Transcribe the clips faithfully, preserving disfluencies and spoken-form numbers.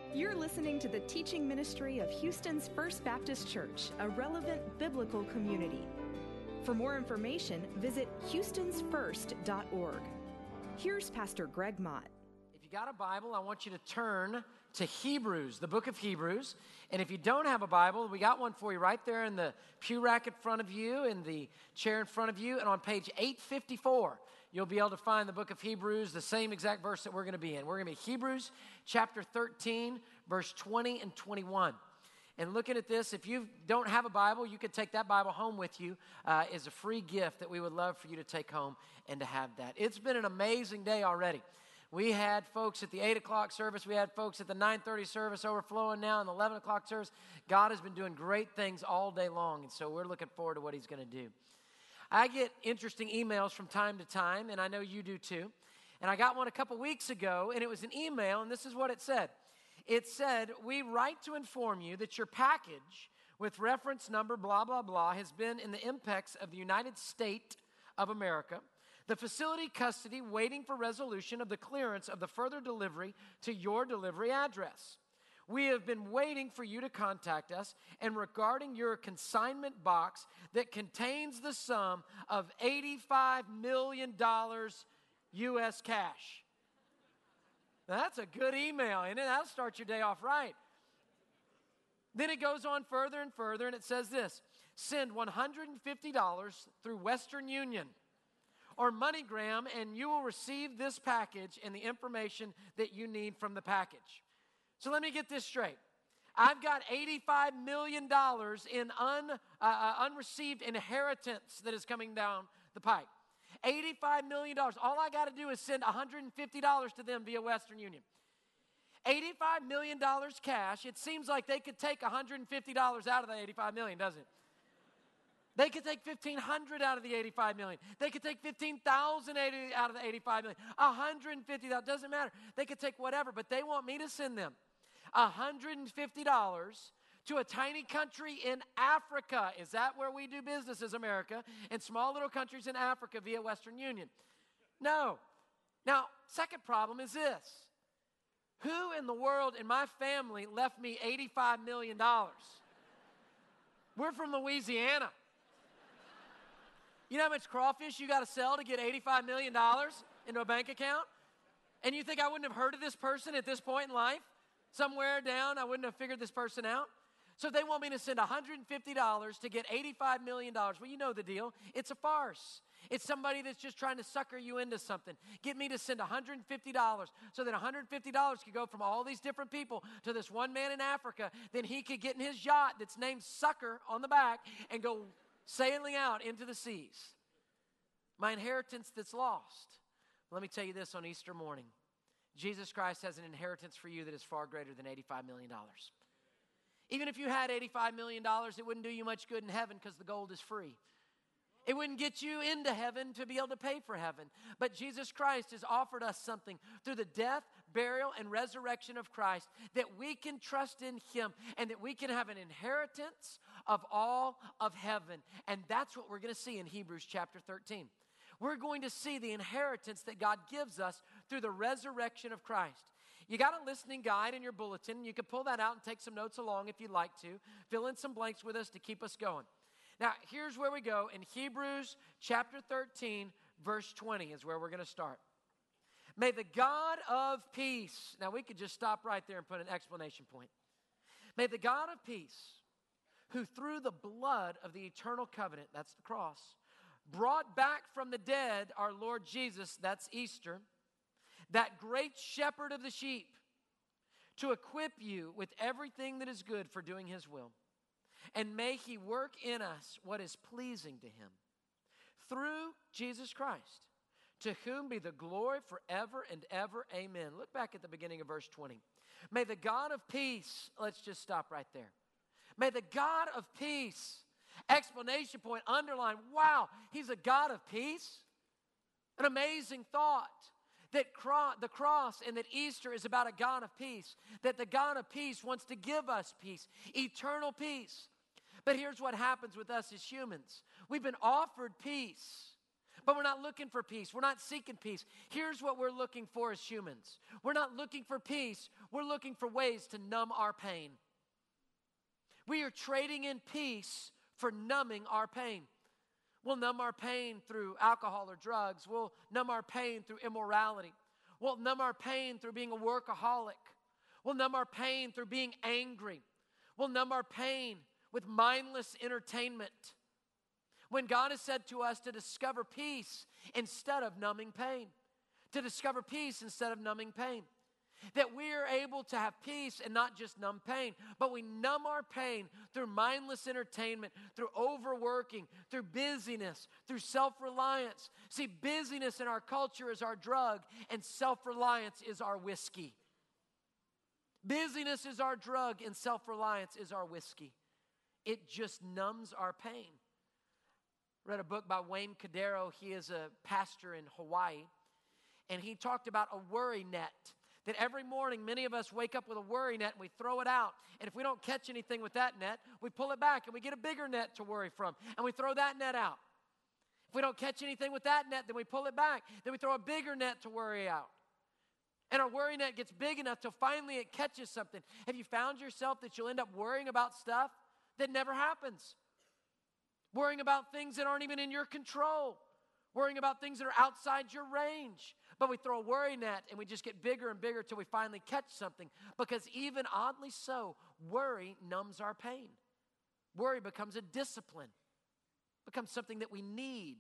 You're listening to the teaching ministry of Houston's First Baptist Church, a relevant biblical community. For more information, visit houstons first dot org. Here's Pastor Greg Mott. If you got a Bible, I want you to turn to Hebrews, the book of Hebrews. And if you don't have a Bible, we got one for you right there in the pew rack in front of you, in the chair in front of you, and on page eight fifty-four. You'll be able to find the book of Hebrews, the same exact verse that we're going to be in. We're going to be Hebrews chapter thirteen, verse twenty and twenty-one. And looking at this, if you don't have a Bible, you could take that Bible home with you uh, as a free gift that we would love for you to take home and to have that. It's been an amazing day already. We had folks at the eight o'clock service. We had folks at the nine thirty service overflowing now in the eleven o'clock service. God has been doing great things all day long, and so we're looking forward to what he's going to do. I get interesting emails from time to time, and I know you do too. And I got one a couple weeks ago, and it was an email, and this is what it said. It said, "We write to inform you that your package with reference number blah, blah, blah has been in the impex of the United States of America, the facility custody waiting for resolution of the clearance of the further delivery to your delivery address. We have been waiting for you to contact us, and regarding your consignment box that contains the sum of eighty-five million dollars U S cash." Now, that's a good email, and that'll start your day off right. Then it goes on further and further, and it says this: "Send one hundred fifty dollars through Western Union or MoneyGram, and you will receive this package and the information that you need from the package." So let me get this straight. I've got eighty-five million dollars in un, uh, uh, unreceived inheritance that is coming down the pipe. eighty-five million dollars. All I got to do is send one hundred fifty dollars to them via Western Union. eighty-five million dollars cash. It seems like they could take one hundred fifty dollars out of the eighty-five million dollars, doesn't it? They could take fifteen hundred dollars out of the eighty-five million dollars. They could take fifteen thousand dollars out of the eighty-five million dollars. one hundred fifty dollars, doesn't matter. They could take whatever, but they want me to send them one hundred fifty dollars to a tiny country in Africa. Is that where we do business as America? In small little countries in Africa via Western Union. No. Now, second problem is this. Who in the world in my family left me eighty-five million dollars? We're from Louisiana. You know how much crawfish you got to sell to get eighty-five million dollars into a bank account? And you think I wouldn't have heard of this person at this point in life? Somewhere down, I wouldn't have figured this person out? So they want me to send one hundred fifty dollars to get eighty-five million dollars. Well, you know the deal. It's a farce. It's somebody that's just trying to sucker you into something. Get me to send one hundred fifty dollars so that one hundred fifty dollars could go from all these different people to this one man in Africa. Then he could get in his yacht that's named Sucker on the back and go sailing out into the seas. My inheritance that's lost. Let me tell you this on Easter morning. Jesus Christ has an inheritance for you that is far greater than eighty-five million dollars. Even if you had eighty-five million dollars, it wouldn't do you much good in heaven because the gold is free. It wouldn't get you into heaven to be able to pay for heaven. But Jesus Christ has offered us something through the death, burial, and resurrection of Christ that we can trust in him and that we can have an inheritance of all of heaven. And that's what we're going to see in Hebrews chapter thirteen. We're going to see the inheritance that God gives us through the resurrection of Christ. You got a listening guide in your bulletin. You can pull that out and take some notes along if you'd like to. Fill in some blanks with us to keep us going. Now, here's where we go. In Hebrews chapter thirteen, verse twenty is where we're going to start. "May the God of peace," now we could just stop right there and put an explanation point. "May the God of peace, who through the blood of the eternal covenant," that's the cross, "brought back from the dead our Lord Jesus," that's Easter, "that great shepherd of the sheep, to equip you with everything that is good for doing his will. And may he work in us what is pleasing to him. Through Jesus Christ, to whom be the glory forever and ever. Amen." Look back at the beginning of verse twenty. "May the God of peace," let's just stop right there. "May the God of peace," explanation point, underline, wow, he's a God of peace? An amazing thought. That cro- the cross and that Easter is about a God of peace. That the God of peace wants to give us peace, eternal peace. But here's what happens with us as humans. We've been offered peace, But we're not looking for peace. We're not seeking peace. Here's what we're looking for as humans. We're not looking for peace. We're looking for ways to numb our pain. We are trading in peace for numbing our pain. We'll numb our pain through alcohol or drugs. We'll numb our pain through immorality. We'll numb our pain through being a workaholic. We'll numb our pain through being angry. We'll numb our pain with mindless entertainment. When God has said to us to discover peace instead of numbing pain. To discover peace instead of numbing pain. That we are able to have peace and not just numb pain, but we numb our pain through mindless entertainment, through overworking, through busyness, through self-reliance. See, busyness in our culture is our drug, and self-reliance is our whiskey. Busyness is our drug, and self-reliance is our whiskey. It just numbs our pain. I read a book by Wayne Cadero. He is a pastor in Hawaii, and he talked about a worry net. That every morning, many of us wake up with a worry net and we throw it out. And if we don't catch anything with that net, we pull it back and we get a bigger net to worry from. And we throw that net out. If we don't catch anything with that net, then we pull it back. Then we throw a bigger net to worry out. And our worry net gets big enough till finally it catches something. Have you found yourself that you'll end up worrying about stuff that never happens? Worrying about things that aren't even in your control. Worrying about things that are outside your range. But we throw a worry net and we just get bigger and bigger till we finally catch something. Because even oddly so, worry numbs our pain. Worry becomes a discipline. Becomes something that we need.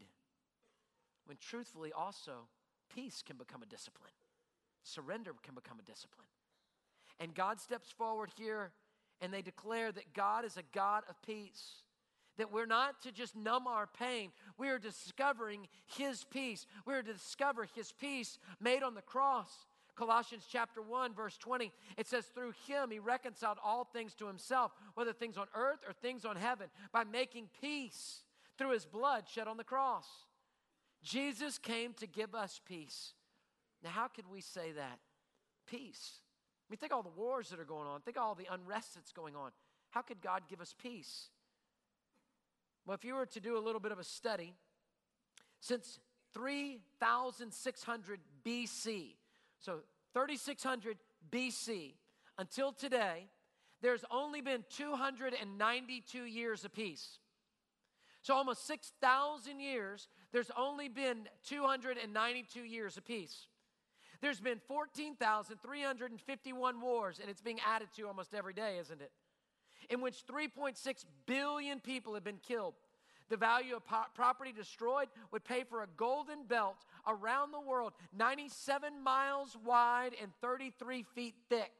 When truthfully also, peace can become a discipline. Surrender can become a discipline. And God steps forward here and they declare that God is a God of peace. That we're not to just numb our pain. We are discovering His peace. We are to discover His peace made on the cross. Colossians chapter one, verse twenty, it says, through Him He reconciled all things to Himself, whether things on earth or things on heaven, by making peace through His blood shed on the cross. Jesus came to give us peace. Now, how could we say that? Peace. I mean, think of all the wars that are going on. Think of all the unrest that's going on. How could God give us peace? Well, if you were to do a little bit of a study, since three thousand six hundred B C, so thirty-six hundred B C, until today, there's only been two hundred ninety-two years of peace. So almost six thousand years, there's only been two hundred ninety-two years of peace. There's been fourteen thousand three hundred fifty-one wars, and it's being added to almost every day, isn't it? In which three point six billion people have been killed. The value of po- property destroyed would pay for a golden belt around the world, ninety-seven miles wide and thirty-three feet thick.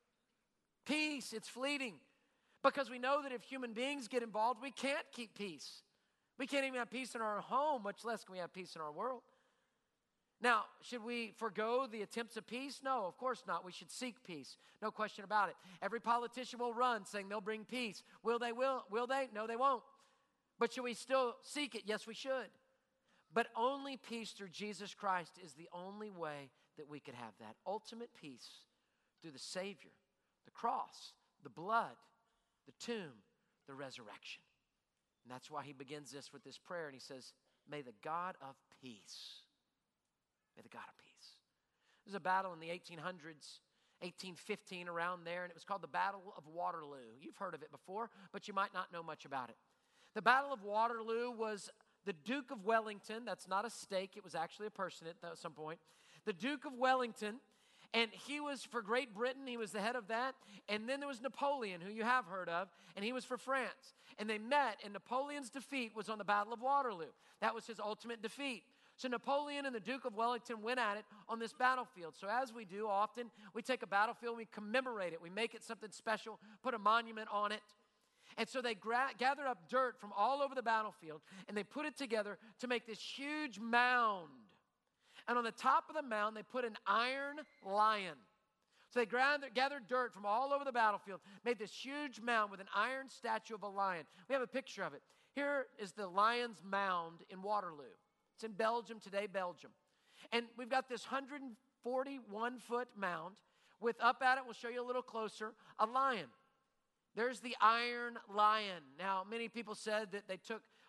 Peace, it's fleeting. Because we know that if human beings get involved, we can't keep peace. We can't even have peace in our home, much less can we have peace in our world. Now, should we forego the attempts of peace? No, of course not. We should seek peace. No question about it. Every politician will run saying they'll bring peace. Will they? Will, will they? No, they won't. But should we still seek it? Yes, we should. But only peace through Jesus Christ is the only way that we could have that. Ultimate peace through the Savior, the cross, the blood, the tomb, the resurrection. And that's why he begins this with this prayer. And he says, may the God of peace... May the God of peace. There's a battle in the eighteen hundreds, eighteen fifteen, around there, and it was called the Battle of Waterloo. You've heard of it before, but you might not know much about it. The Battle of Waterloo was the Duke of Wellington. That's not a stake. It was actually a person at some point. The Duke of Wellington, and he was for Great Britain. He was the head of that. And then there was Napoleon, who you have heard of, and he was for France. And they met, and Napoleon's defeat was on the Battle of Waterloo. That was his ultimate defeat. So Napoleon and the Duke of Wellington went at it on this battlefield. So as we do often, we take a battlefield, we commemorate it. We make it something special, put a monument on it. And so they gra- gathered up dirt from all over the battlefield, and they put it together to make this huge mound. And on the top of the mound, they put an iron lion. So they gathered, gathered dirt from all over the battlefield, made this huge mound with an iron statue of a lion. We have a picture of it. Here is the lion's mound in Waterloo. It's in Belgium today, Belgium. And we've got this one hundred forty-one foot mound with up at it, we'll show you a little closer, a lion. There's the iron lion. Now, many people said that they took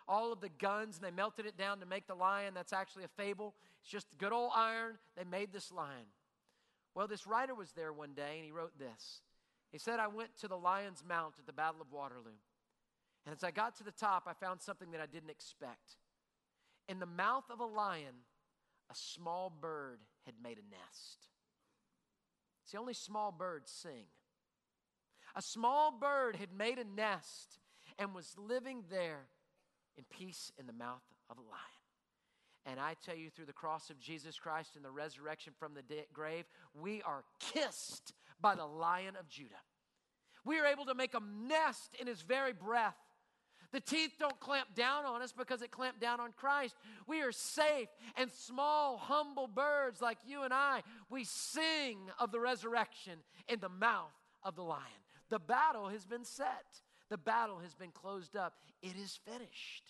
all of the guns and they melted it down to make the lion. That's actually a fable. It's just good old iron. They made this lion. Well, this writer was there one day and he wrote this. He said, I went to the Lion's Mount at the Battle of Waterloo. And as I got to the top, I found something that I didn't expect. In the mouth of a lion, a small bird had made a nest. See, only small birds sing. A small bird had made a nest and was living there in peace in the mouth of a lion. And I tell you, through the cross of Jesus Christ and the resurrection from the de- grave, we are kissed by the Lion of Judah. We are able to make a nest in his very breath. The teeth don't clamp down on us because it clamped down on Christ. We are safe, and small, humble birds like you and I, we sing of the resurrection in the mouth of the lion. The battle has been set. The battle has been closed up. It is finished.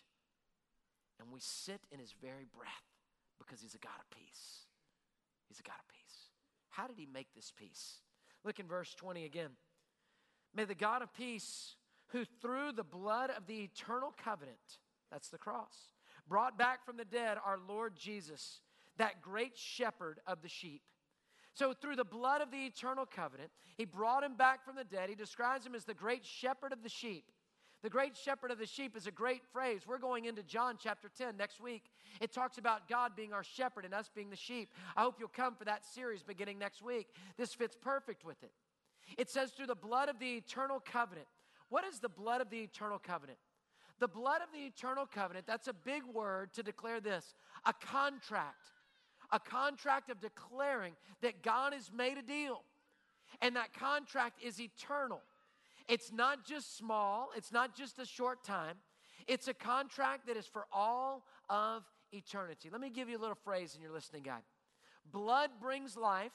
And we sit in his very breath because he's a God of peace. He's a God of peace. How did he make this peace? Look in verse twenty again. May the God of peace, who through the blood of the eternal covenant, that's the cross, brought back from the dead our Lord Jesus, that great shepherd of the sheep. So through the blood of the eternal covenant, he brought him back from the dead. He describes him as the great shepherd of the sheep. The great shepherd of the sheep is a great phrase. We're going into John chapter ten next week. It talks about God being our shepherd and us being the sheep. I hope you'll come for that series beginning next week. This fits perfect with it. It says through the blood of the eternal covenant. What is the blood of the eternal covenant? The blood of the eternal covenant, that's a big word to declare this, a contract. A contract of declaring that God has made a deal. And that contract is eternal. It's not just small. It's not just a short time. It's a contract that is for all of eternity. Let me give you a little phrase in your listening guide. Blood brings life.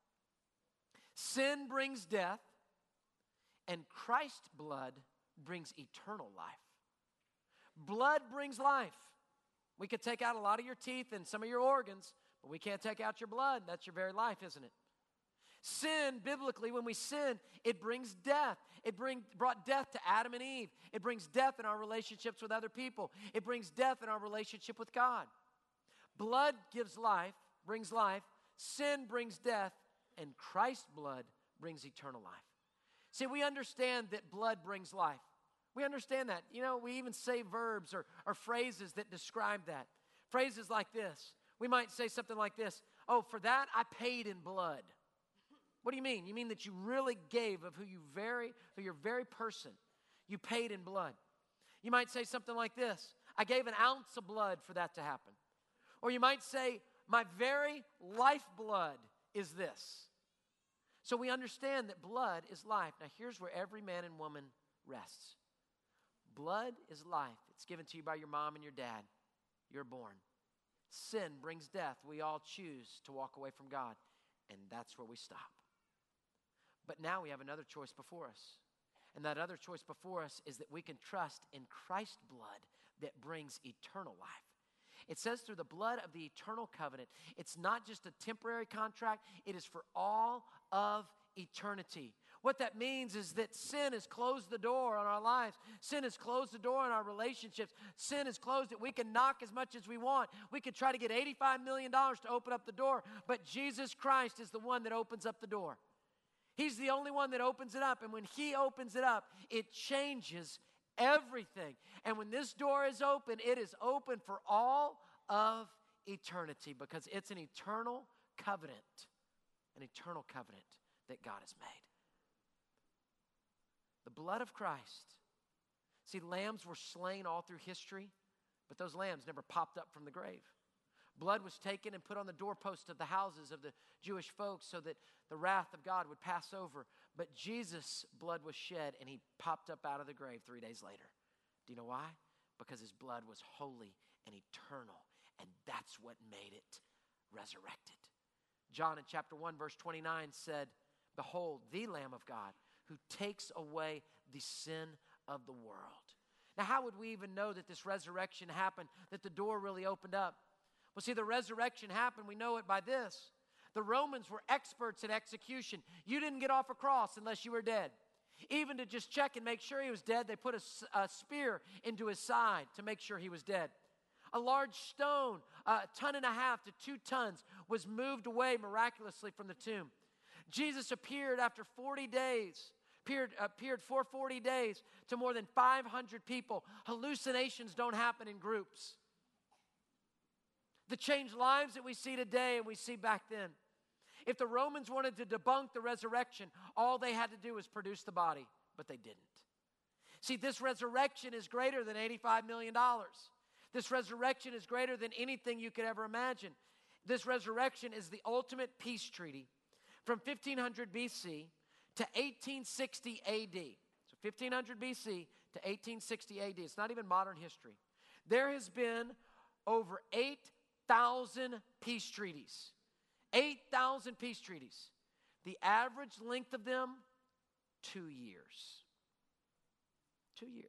Sin brings death. And Christ's blood brings eternal life. Blood brings life. We could take out a lot of your teeth and some of your organs, but we can't take out your blood. That's your very life, isn't it? Sin, biblically, when we sin, it brings death. It bring, brought death to Adam and Eve. It brings death in our relationships with other people. It brings death in our relationship with God. Blood gives life, brings life. Sin brings death, and Christ's blood brings eternal life. See, we understand that blood brings life. We understand that. You know, we even say verbs or, or phrases that describe that. Phrases like this. We might say something like this. Oh, for that I paid in blood. What do you mean? You mean that you really gave of who you very, who your very person, you paid in blood. You might say something like this. I gave an ounce of blood for that to happen. Or you might say, my very lifeblood is this. So we understand that blood is life. Now here's where every man and woman rests. Blood is life. It's given to you by your mom and your dad. You're born. Sin brings death. We all choose to walk away from God. And that's where we stop. But now we have another choice before us. And that other choice before us is that we can trust in Christ's blood that brings eternal life. It says through the blood of the eternal covenant, it's not just a temporary contract, it is for all of eternity. What that means is that sin has closed the door on our lives. Sin has closed the door on our relationships. Sin has closed it. We can knock as much as we want. We could try to get eighty-five million dollars to open up the door, but Jesus Christ is the one that opens up the door. He's the only one that opens it up, and when he opens it up, it changes everything. And when this door is open, it is open for all of eternity because it's an eternal covenant, an eternal covenant that God has made. The blood of Christ. See, lambs were slain all through history, but those lambs never popped up from the grave. Blood was taken and put on the doorpost of the houses of the Jewish folks so that the wrath of God would pass over. But Jesus' blood was shed and he popped up out of the grave three days later. Do you know why? Because his blood was holy and eternal, and that's what made it resurrected. John in chapter one verse twenty-nine said, behold, the Lamb of God who takes away the sin of the world. Now, how would we even know that this resurrection happened, that the door really opened up? Well, see, the resurrection happened. We know it by this. The Romans were experts at execution. You didn't get off a cross unless you were dead. Even to just check and make sure he was dead, they put a, a spear into his side to make sure he was dead. A large stone, a ton and a half to two tons, was moved away miraculously from the tomb. Jesus appeared after forty days, appeared, appeared for forty days to more than five hundred people. Hallucinations don't happen in groups. The changed lives that we see today and we see back then. If the Romans wanted to debunk the resurrection, all they had to do was produce the body, but they didn't. See, this resurrection is greater than eighty-five million dollars. This resurrection is greater than anything you could ever imagine. This resurrection is the ultimate peace treaty from fifteen hundred B C to eighteen sixty A D. So fifteen hundred B C to eighteen sixty A D. It's not even modern history. There has been over eight thousand peace treaties. eight thousand peace treaties. The average length of them, two years. Two years.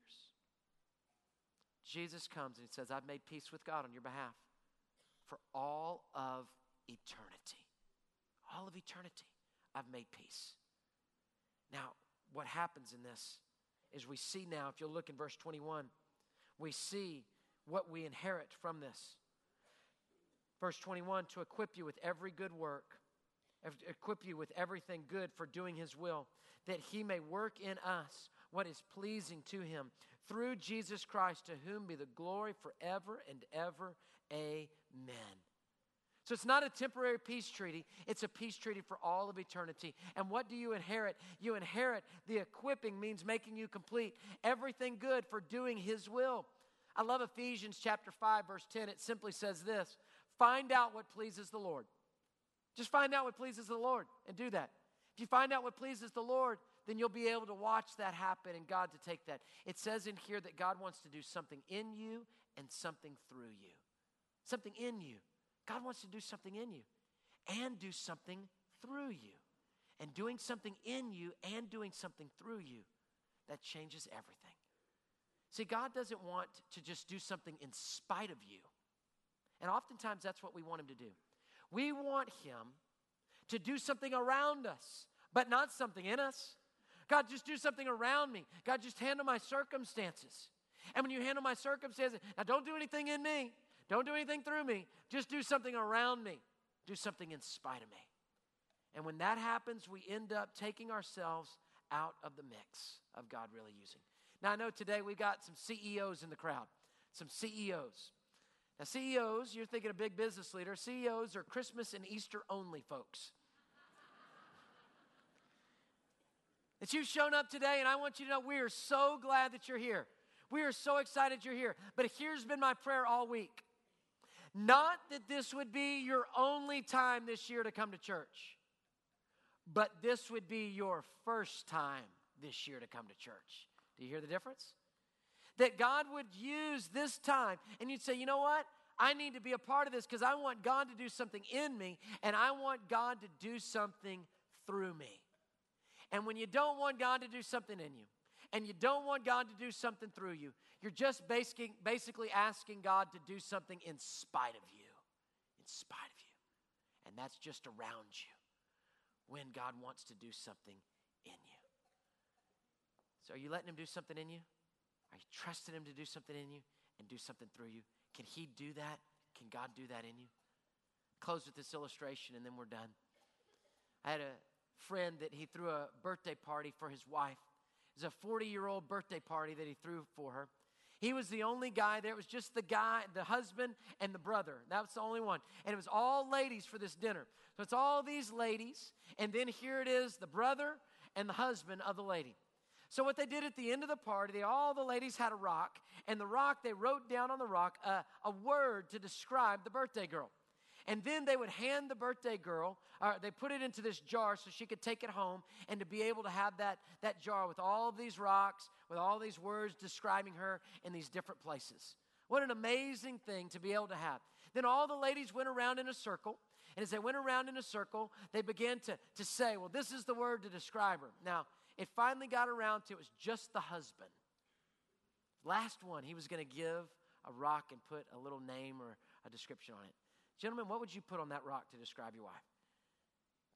Jesus comes and he says, I've made peace with God on your behalf for all of eternity. All of eternity, I've made peace. Now, what happens in this is we see now, if you'll look in verse twenty-one, we see what we inherit from this. Verse twenty-one, to equip you with every good work, equip you with everything good for doing his will, that he may work in us what is pleasing to him, through Jesus Christ, to whom be the glory forever and ever. Amen. So it's not a temporary peace treaty. It's a peace treaty for all of eternity. And what do you inherit? You inherit the equipping, means making you complete. Everything good for doing his will. I love Ephesians chapter five, verse ten. It simply says this: find out what pleases the Lord. Just find out what pleases the Lord and do that. If you find out what pleases the Lord, then you'll be able to watch that happen and God to take that. It says in here that God wants to do something in you and something through you. Something in you. God wants to do something in you and do something through you. And doing something in you and doing something through you, that changes everything. See, God doesn't want to just do something in spite of you. And oftentimes that's what we want him to do. We want him to do something around us, but not something in us. God, just do something around me. God, just handle my circumstances. And when you handle my circumstances, now don't do anything in me. Don't do anything through me. Just do something around me. Do something in spite of me. And when that happens, we end up taking ourselves out of the mix of God really using. Now, I know today we got some C E Os in the crowd. Some C E Os. Now, C E Os, you're thinking a big business leader. C E Os are Christmas and Easter only folks. That you've shown up today, and I want you to know we are so glad that you're here. We are so excited you're here. But here's been my prayer all week. Not that this would be your only time this year to come to church, but this would be your first time this year to come to church. Do you hear the difference? That God would use this time, and you'd say, you know what? I need to be a part of this because I want God to do something in me, and I want God to do something through me. And when you don't want God to do something in you, and you don't want God to do something through you, you're just basically, basically asking God to do something in spite of you. In spite of you. And that's just around you when God wants to do something in you. So are you letting him do something in you? Are you trusting him to do something in you and do something through you? Can he do that? Can God do that in you? Close with this illustration and then we're done. I had a friend that he threw a birthday party for his wife. It was a forty-year-old birthday party that he threw for her. He was the only guy there. It was just the guy, the husband, and the brother. That was the only one. And it was all ladies for this dinner. So it's all these ladies, and then here it is, the brother and the husband of the lady. So what they did at the end of the party, they, all the ladies had a rock, and the rock, they wrote down on the rock a, a word to describe the birthday girl. And then they would hand the birthday girl, or they put it into this jar so she could take it home and to be able to have that, that jar with all of these rocks, with all these words describing her in these different places. What an amazing thing to be able to have. Then all the ladies went around in a circle, and as they went around in a circle, they began to, to say, well, this is the word to describe her. Now, it finally got around to it was just the husband. Last one, he was going to give a rock and put a little name or a description on it. Gentlemen, what would you put on that rock to describe your wife?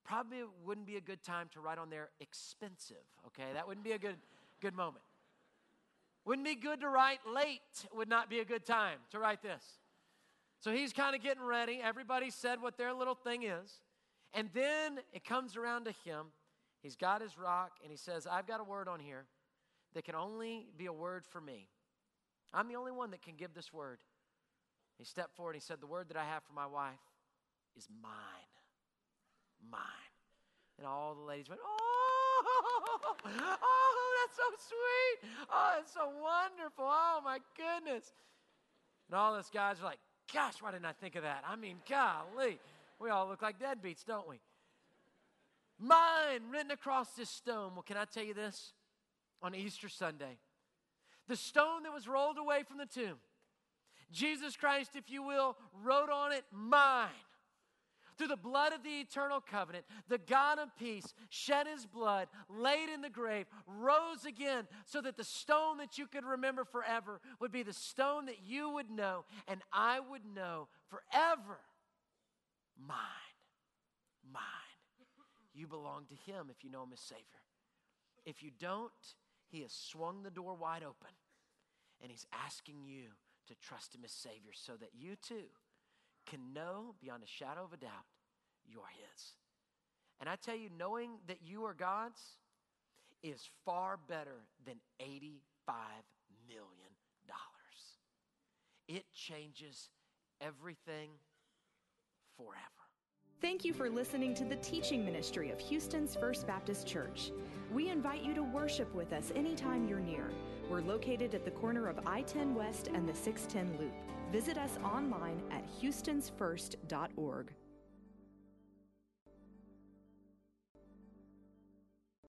probably wouldn't be a good time to write on there expensive, okay? That wouldn't be a good, good moment. Wouldn't be good to write late, would not be a good time to write this. So he's kind of getting ready. Everybody said what their little thing is. And then it comes around to him. He's got his rock, and he says, I've got a word on here that can only be a word for me. I'm the only one that can give this word. He stepped forward and he said, the word that I have for my wife is mine. Mine. And all the ladies went, oh, oh, that's so sweet. Oh, that's so wonderful. Oh, my goodness. And all those guys are like, gosh, why didn't I think of that? I mean, golly. We all look like deadbeats, don't we? Mine, written across this stone. Well, can I tell you this? On Easter Sunday, the stone that was rolled away from the tomb, Jesus Christ, if you will, wrote on it, mine. Through the blood of the eternal covenant, the God of peace shed his blood, laid in the grave, rose again, so that the stone that you could remember forever would be the stone that you would know and I would know forever. Mine. Mine. You belong to him if you know him as Savior. If you don't, he has swung the door wide open, and he's asking you to trust him as Savior so that you too can know beyond a shadow of a doubt you are his. And I tell you, knowing that you are God's is far better than eighty-five million dollars. It changes everything forever. Thank you for listening to the teaching ministry of Houston's First Baptist Church. We invite you to worship with us anytime you're near. We're located at the corner of I ten West and the six ten Loop. Visit us online at houstons first dot org.